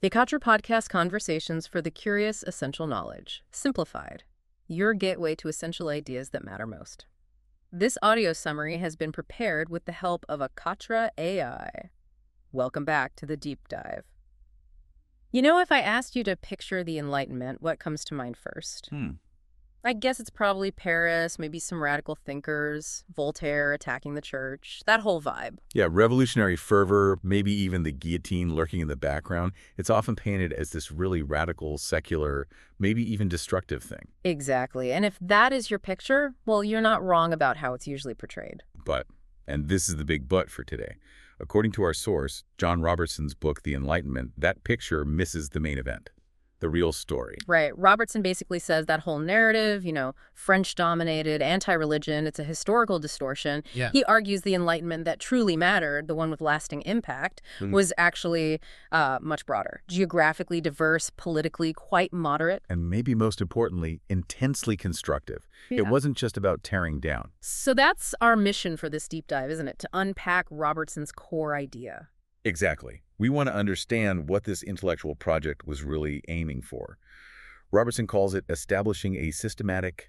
Hikatra Podcast Conversations for the Curious Essential Knowledge. Simplified. Your gateway to essential ideas that matter most. This audio summary has been prepared with the help of Hikatra AI. Welcome back to the deep dive. You know, if I asked you to picture the Enlightenment, what comes to mind first? I guess it's probably Paris, maybe some radical thinkers, Voltaire attacking the church, that whole vibe. Yeah, revolutionary fervor, maybe even the guillotine lurking in the background. It's often painted as this really radical, secular, maybe even destructive thing. Exactly. And if that is your picture, well, you're not wrong about how it's usually portrayed. But, and this is the big but for today, according to our source, John Robertson's book, The Enlightenment, that picture misses the main event. The real story. Right. Robertson basically says that whole narrative, French-dominated, anti-religion, it's a historical distortion. Yeah. He argues the Enlightenment that truly mattered, the one with lasting impact, was actually much broader. Geographically diverse, politically quite moderate. And maybe most importantly, intensely constructive. Yeah. It wasn't just about tearing down. So that's our mission for this deep dive, isn't it? To unpack Robertson's core idea. Exactly. We want to understand what this intellectual project was really aiming for. Robertson calls it establishing a systematic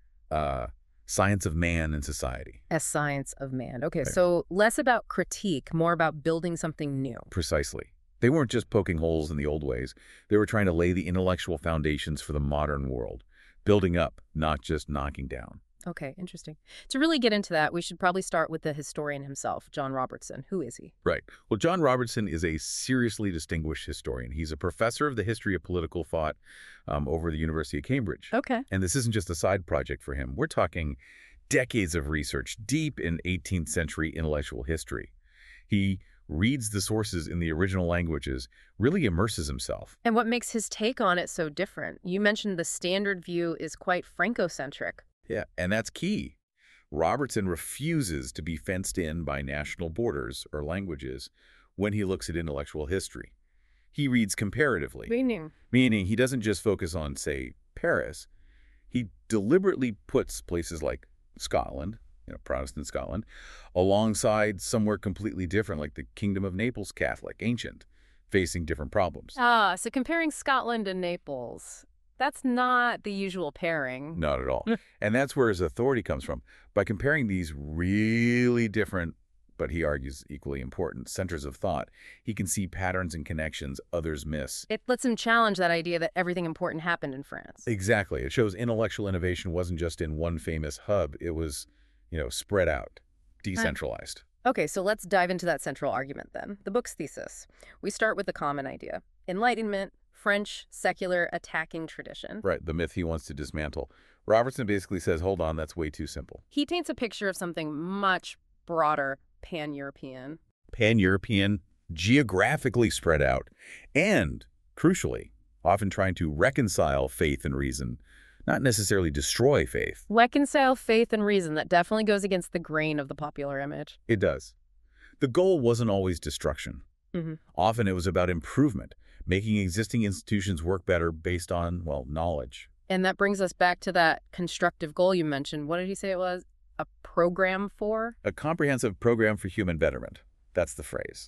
science of man and society. A science of man. Okay, Right. So less about critique, more about building something new. Precisely. They weren't just poking holes in the old ways. They were trying to lay the intellectual foundations for the modern world, building up, not just knocking down. Okay, interesting. To really get into that, we should probably start with the historian himself, John Robertson. Who is he? Right. Well, John Robertson is a seriously distinguished historian. He's a professor of the history of political thought over the University of Cambridge. Okay. And this isn't just a side project for him. We're talking decades of research deep in 18th century intellectual history. He reads the sources in the original languages, really immerses himself. And what makes his take on it so different? You mentioned the standard view is quite Franco-centric. Yeah, and that's key. Robertson refuses to be fenced in by national borders or languages when he looks at intellectual history. He reads comparatively, meaning he doesn't just focus on, say, Paris. He deliberately puts places like Scotland, Protestant Scotland, alongside somewhere completely different, like the Kingdom of Naples Catholic, ancient, facing different problems. So comparing Scotland and Naples, that's not the usual pairing. Not at all. And that's where his authority comes from. By comparing these really different, but he argues equally important, centers of thought, he can see patterns and connections others miss. It lets him challenge that idea that everything important happened in France. Exactly. It shows intellectual innovation wasn't just in one famous hub. It was, spread out, decentralized. Okay, so let's dive into that central argument then, the book's thesis. We start with the common idea. Enlightenment, French, secular, attacking tradition. Right, the myth he wants to dismantle. Robertson basically says, hold on, that's way too simple. He paints a picture of something much broader, pan-European. Pan-European, geographically spread out, and, crucially, often trying to reconcile faith and reason, not necessarily destroy faith. Reconcile faith and reason, that definitely goes against the grain of the popular image. It does. The goal wasn't always destruction. Often it was about improvement, making existing institutions work better based on, knowledge. And that brings us back to that constructive goal you mentioned. What did he say it was? A program for? A comprehensive program for human betterment. That's the phrase.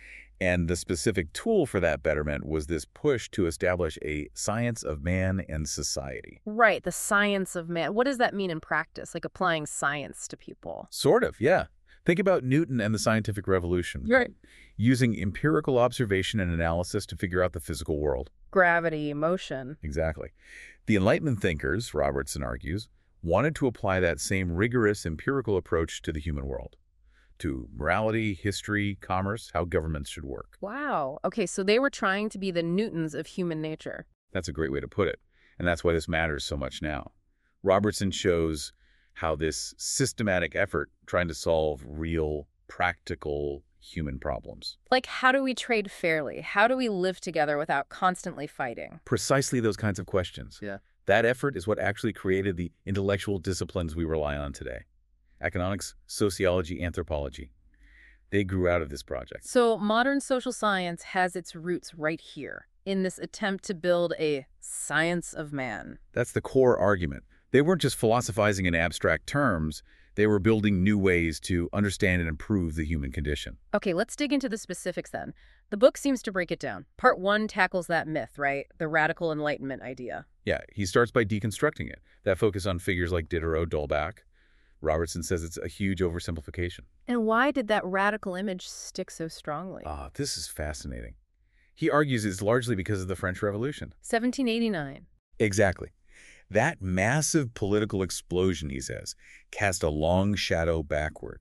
And the specific tool for that betterment was this push to establish a science of man and society. Right, the science of man. What does that mean in practice, like applying science to people? Sort of, yeah. Think about Newton and the scientific revolution. You're right. Using empirical observation and analysis to figure out the physical world. Gravity, motion. Exactly. The Enlightenment thinkers, Robertson argues, wanted to apply that same rigorous empirical approach to the human world. To morality, history, commerce, how governments should work. Wow. Okay, so they were trying to be the Newtons of human nature. That's a great way to put it. And that's why this matters so much now. Robertson shows how this systematic effort trying to solve real, practical human problems. Like, how do we trade fairly? How do we live together without constantly fighting? Precisely those kinds of questions. Yeah. That effort is what actually created the intellectual disciplines we rely on today. Economics, sociology, anthropology. They grew out of this project. So modern social science has its roots right here, in this attempt to build a science of man. That's the core argument. They weren't just philosophizing in abstract terms. They were building new ways to understand and improve the human condition. Okay, let's dig into the specifics then. The book seems to break it down. Part 1 tackles that myth, right? The radical enlightenment idea. Yeah, he starts by deconstructing it. That focus on figures like Diderot, D'Holbach. Robertson says it's a huge oversimplification. And why did that radical image stick so strongly? This is fascinating. He argues it's largely because of the French Revolution. 1789. Exactly. That massive political explosion, he says, cast a long shadow backward.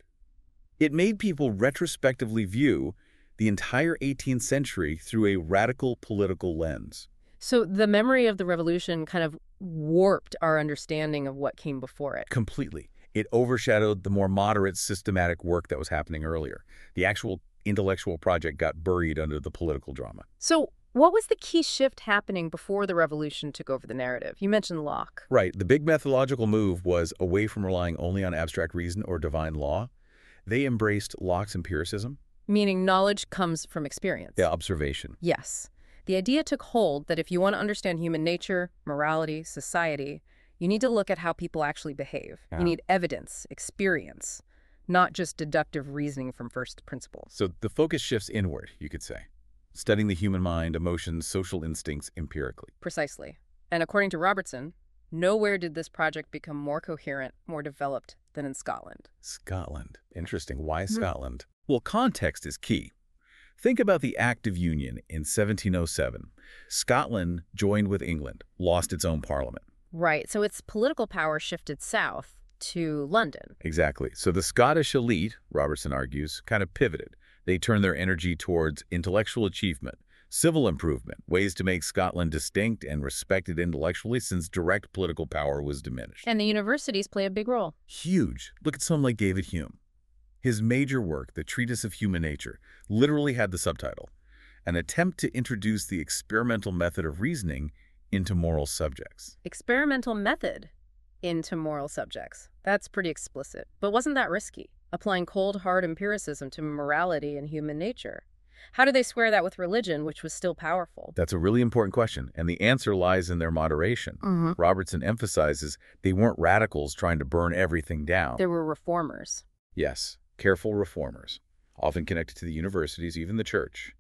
It made people retrospectively view the entire 18th century through a radical political lens. So the memory of the revolution kind of warped our understanding of what came before it. Completely. It overshadowed the more moderate, systematic work that was happening earlier. The actual intellectual project got buried under the political drama. So what was the key shift happening before the revolution took over the narrative? You mentioned Locke. Right. The big methodological move was away from relying only on abstract reason or divine law. They embraced Locke's empiricism. Meaning knowledge comes from experience. Yeah, observation. Yes. The idea took hold that if you want to understand human nature, morality, society, you need to look at how people actually behave. Yeah. You need evidence, experience, not just deductive reasoning from first principles. So the focus shifts inward, you could say, studying the human mind, emotions, social instincts empirically. Precisely. And according to Robertson, nowhere did this project become more coherent, more developed than in Scotland. Scotland. Interesting. Why Scotland? Well, context is key. Think about the Act of Union in 1707. Scotland joined with England, lost its own parliament. Right. So its political power shifted south to London. Exactly. So the Scottish elite, Robertson argues, kind of pivoted. They turned their energy towards intellectual achievement, civil improvement, ways to make Scotland distinct and respected intellectually since direct political power was diminished. And the universities play a big role. Huge. Look at someone like David Hume. His major work, The Treatise of Human Nature, literally had the subtitle, An Attempt to Introduce the Experimental Method of Reasoning into Moral Subjects. Experimental method into moral subjects. That's pretty explicit. But wasn't that risky? Applying cold, hard empiricism to morality and human nature. How do they square that with religion, which was still powerful? That's a really important question, and the answer lies in their moderation. Robertson emphasizes they weren't radicals trying to burn everything down. There were reformers. Yes, careful reformers, often connected to the universities, even the church.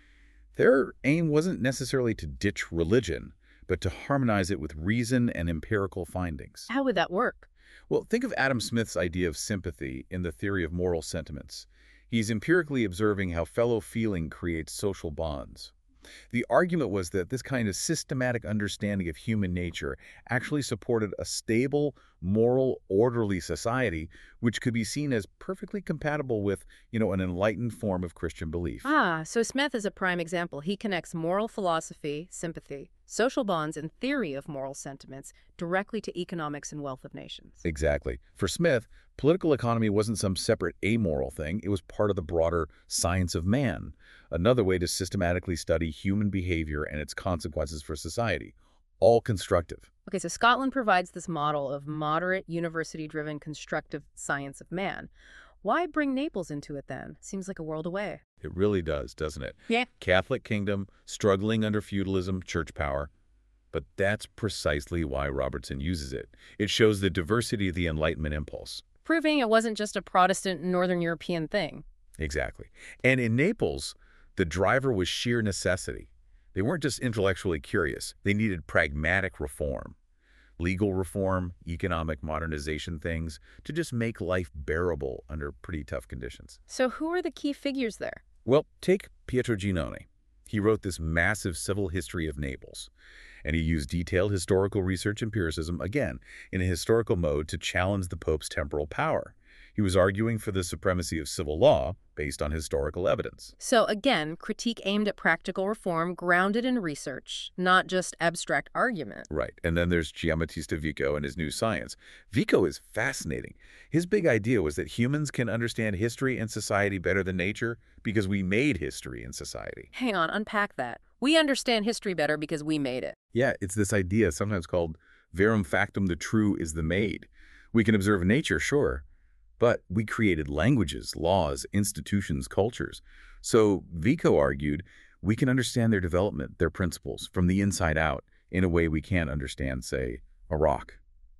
Their aim wasn't necessarily to ditch religion, but to harmonize it with reason and empirical findings. How would that work? Well, think of Adam Smith's idea of sympathy in the theory of moral sentiments. He's empirically observing how fellow feeling creates social bonds. The argument was that this kind of systematic understanding of human nature actually supported a stable, moral, orderly society, which could be seen as perfectly compatible with, an enlightened form of Christian belief. So Smith is a prime example. He connects moral philosophy, sympathy, social bonds, and theory of moral sentiments directly to economics and wealth of nations. Exactly. For Smith, political economy wasn't some separate amoral thing. It was part of the broader science of man, another way to systematically study human behavior and its consequences for society, all constructive. Okay, so Scotland provides this model of moderate, university-driven, constructive science of man. Why bring Naples into it then? Seems like a world away. It really does, doesn't it? Yeah. Catholic kingdom, struggling under feudalism, church power. But that's precisely why Robertson uses it. It shows the diversity of the Enlightenment impulse. Proving it wasn't just a Protestant Northern European thing. Exactly. And in Naples, the driver was sheer necessity. They weren't just intellectually curious. They needed pragmatic reform. Legal reform, economic modernization things, to just make life bearable under pretty tough conditions. So who are the key figures there? Well, take Pietro Ginone. He wrote this massive civil history of Naples, and he used detailed historical research empiricism, again, in a historical mode to challenge the Pope's temporal power. He was arguing for the supremacy of civil law based on historical evidence. So again, critique aimed at practical reform grounded in research, not just abstract argument. Right. And then there's Giambattista Vico and his new science. Vico is fascinating. His big idea was that humans can understand history and society better than nature because we made history and society. Hang on, unpack that. We understand history better because we made it. Yeah, it's this idea sometimes called verum factum, the true is the made. We can observe nature, sure, but we created languages, laws, institutions, cultures. So Vico argued we can understand their development, their principles, from the inside out in a way we can't understand, say, a rock.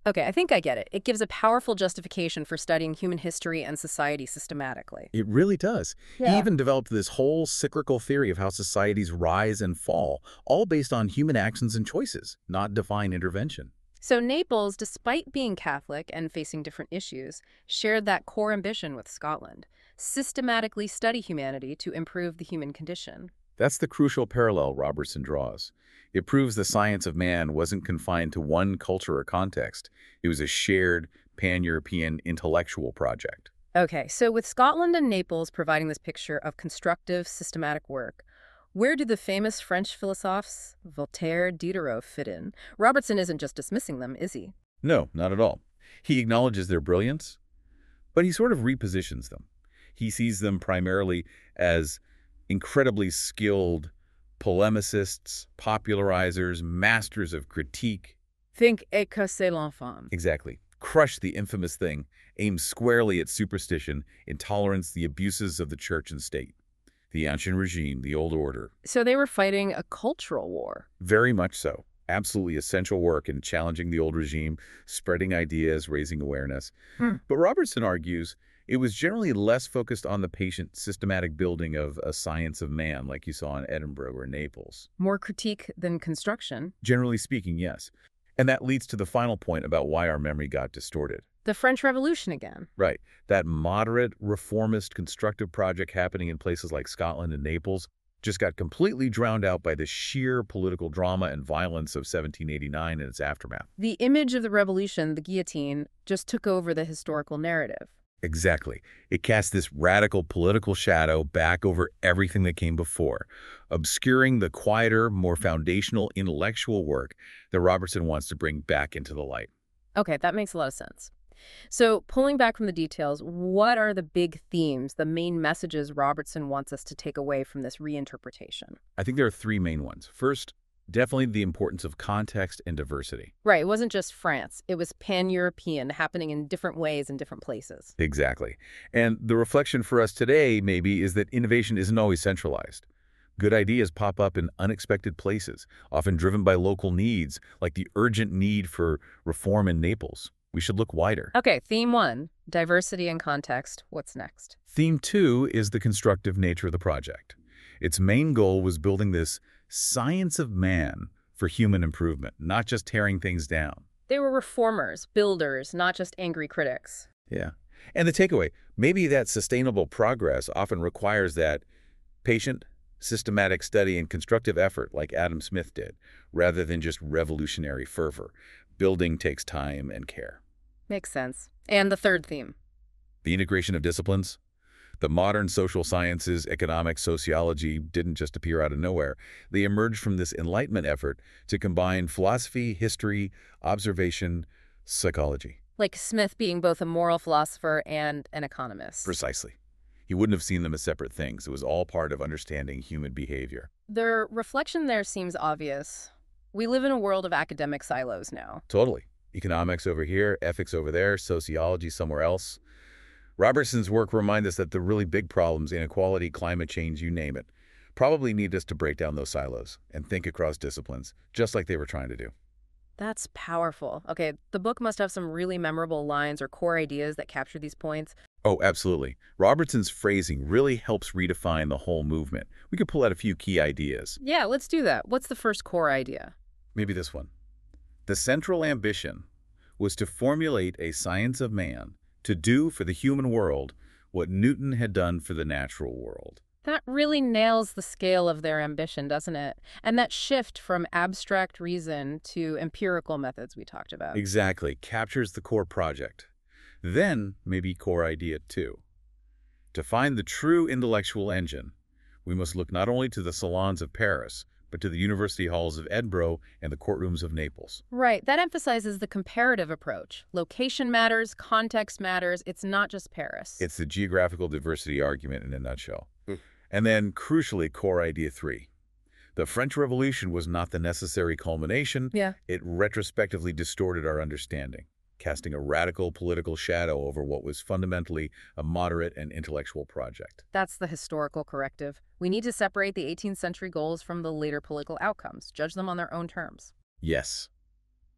Okay, I think I get it. It gives a powerful justification for studying human history and society systematically. It really does. He Yeah. even developed this whole cyclical theory of how societies rise and fall, all based on human actions and choices, not divine intervention. So Naples, despite being Catholic and facing different issues, shared that core ambition with Scotland: systematically study humanity to improve the human condition. That's the crucial parallel Robertson draws. It proves the science of man wasn't confined to one culture or context. It was a shared, pan-European intellectual project. Okay, so with Scotland and Naples providing this picture of constructive, systematic work, where do the famous French philosophers, Voltaire, Diderot, fit in? Robertson isn't just dismissing them, is he? No, not at all. He acknowledges their brilliance, but he sort of repositions them. He sees them primarily as incredibly skilled polemicists, popularizers, masters of critique. Think écrasez l'enfant. Exactly. Crush the infamous thing, aimed squarely at superstition, intolerance, the abuses of the church and state. The ancient regime, the old order. So they were fighting a cultural war. Very much so. Absolutely essential work in challenging the old regime, spreading ideas, raising awareness. But Robertson argues it was generally less focused on the patient systematic building of a science of man like you saw in Edinburgh or Naples. More critique than construction. Generally speaking, yes. And that leads to the final point about why our memory got distorted. The French Revolution again. Right. That moderate, reformist, constructive project happening in places like Scotland and Naples just got completely drowned out by the sheer political drama and violence of 1789 and its aftermath. The image of the revolution, the guillotine, just took over the historical narrative. Exactly. It cast this radical political shadow back over everything that came before, obscuring the quieter, more foundational intellectual work that Robertson wants to bring back into the light. Okay, that makes a lot of sense. So, pulling back from the details, what are the big themes, the main messages Robertson wants us to take away from this reinterpretation? I think there are three main ones. First, definitely the importance of context and diversity. Right, it wasn't just France. It was pan-European, happening in different ways in different places. Exactly. And the reflection for us today, maybe, is that innovation isn't always centralized. Good ideas pop up in unexpected places, often driven by local needs, like the urgent need for reform in Naples. We should look wider. Okay, theme one, diversity and context. What's next? Theme two is the constructive nature of the project. Its main goal was building this science of man for human improvement, not just tearing things down. They were reformers, builders, not just angry critics. Yeah. And the takeaway, maybe that sustainable progress often requires that patient, systematic study and constructive effort like Adam Smith did, rather than just revolutionary fervor. Building takes time and care. Makes sense. And the third theme? The integration of disciplines. The modern social sciences, economics, sociology didn't just appear out of nowhere. They emerged from this Enlightenment effort to combine philosophy, history, observation, psychology. Like Smith being both a moral philosopher and an economist. Precisely. He wouldn't have seen them as separate things. It was all part of understanding human behavior. Their reflection there seems obvious. We live in a world of academic silos now. Totally. Economics over here, ethics over there, sociology somewhere else. Robertson's work reminds us that the really big problems, inequality, climate change, you name it, probably need us to break down those silos and think across disciplines, just like they were trying to do. That's powerful. Okay, the book must have some really memorable lines or core ideas that capture these points. Oh, absolutely. Robertson's phrasing really helps redefine the whole movement. We could pull out a few key ideas. Yeah, let's do that. What's the first core idea? Maybe this one. The central ambition was to formulate a science of man to do for the human world what Newton had done for the natural world. That really nails the scale of their ambition, doesn't it? And that shift from abstract reason to empirical methods we talked about. Exactly. Captures the core project. Then, maybe core idea two. To find the true intellectual engine, we must look not only to the salons of Paris, but to the university halls of Edinburgh and the courtrooms of Naples. Right. That emphasizes the comparative approach. Location matters, context matters. It's not just Paris. It's the geographical diversity argument in a nutshell. And then, crucially, core idea three. The French Revolution was not the necessary culmination. Yeah. It retrospectively distorted our understanding, casting a radical political shadow over what was fundamentally a moderate and intellectual project. That's the historical corrective. We need to separate the 18th century goals from the later political outcomes, judge them on their own terms. Yes.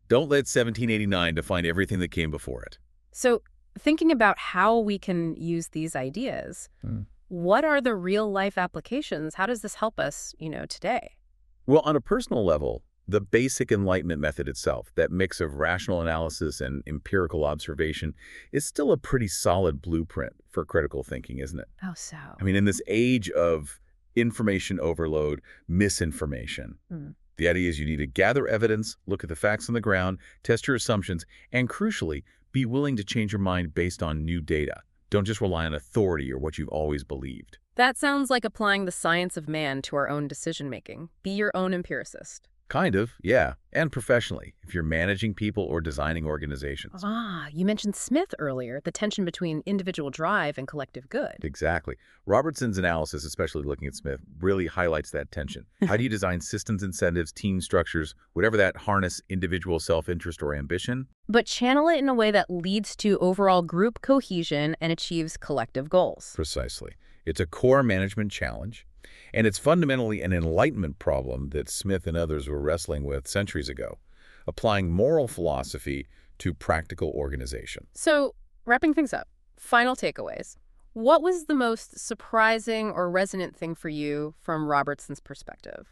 Don't let 1789 define everything that came before it. So, thinking about how we can use these ideas, what are the real-life applications? How does this help us, today? Well, on a personal level, the basic Enlightenment method itself, that mix of rational analysis and empirical observation, is still a pretty solid blueprint for critical thinking, isn't it? How so? I mean, in this age of information overload, misinformation, the idea is you need to gather evidence, look at the facts on the ground, test your assumptions, and crucially, be willing to change your mind based on new data. Don't just rely on authority or what you've always believed. That sounds like applying the science of man to our own decision-making. Be your own empiricist. Kind of, yeah. And professionally, if you're managing people or designing organizations. You mentioned Smith earlier, the tension between individual drive and collective good. Exactly. Robertson's analysis, especially looking at Smith, really highlights that tension. How do you design systems, incentives, team structures, whatever that harness individual self-interest or ambition? But channel it in a way that leads to overall group cohesion and achieves collective goals. Precisely. It's a core management challenge. And it's fundamentally an Enlightenment problem that Smith and others were wrestling with centuries ago, applying moral philosophy to practical organization. So, wrapping things up, final takeaways. What was the most surprising or resonant thing for you from Robertson's perspective?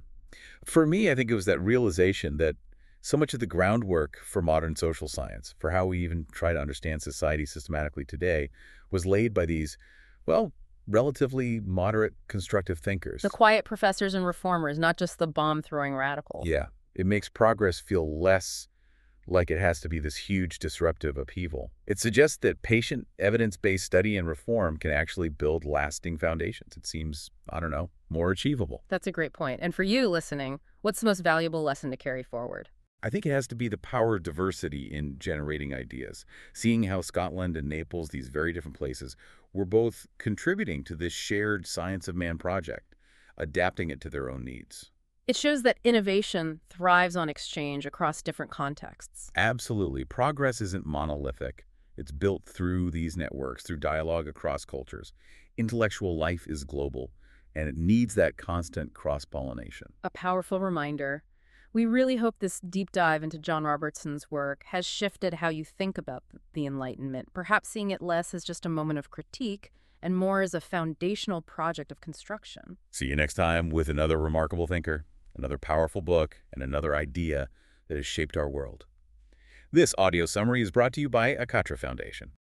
For me, I think it was that realization that so much of the groundwork for modern social science, for how we even try to understand society systematically today, was laid by these, well, relatively moderate, constructive thinkers. The quiet professors and reformers, not just the bomb-throwing radicals. Yeah. It makes progress feel less like it has to be this huge disruptive upheaval. It suggests that patient, evidence-based study and reform can actually build lasting foundations. It seems, I don't know, more achievable. That's a great point. And for you listening, what's the most valuable lesson to carry forward? I think it has to be the power of diversity in generating ideas. Seeing how Scotland and Naples, these very different places, were both contributing to this shared science of man project, adapting it to their own needs. It shows that innovation thrives on exchange across different contexts. Absolutely. Progress isn't monolithic. It's built through these networks, through dialogue across cultures. Intellectual life is global, and it needs that constant cross-pollination. A powerful reminder. We really hope this deep dive into John Robertson's work has shifted how you think about the Enlightenment, perhaps seeing it less as just a moment of critique and more as a foundational project of construction. See you next time with another remarkable thinker, another powerful book, and another idea that has shaped our world. This audio summary is brought to you by Akatra Foundation.